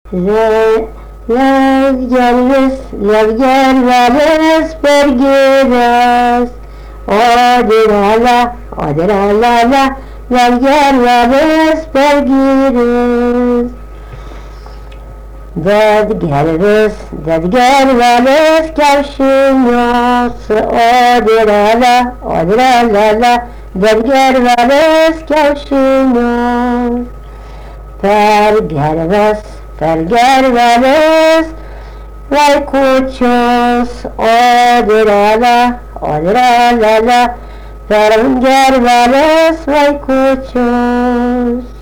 Levgerveles bergeres Odirala, odirala, levgerveles bergeres Dedgerveles kevşinyos Odirala, odirala, dedgerveles kevşinyos Pergerveles Vaikuchos odirala, odirala, pergerveles vaikuchos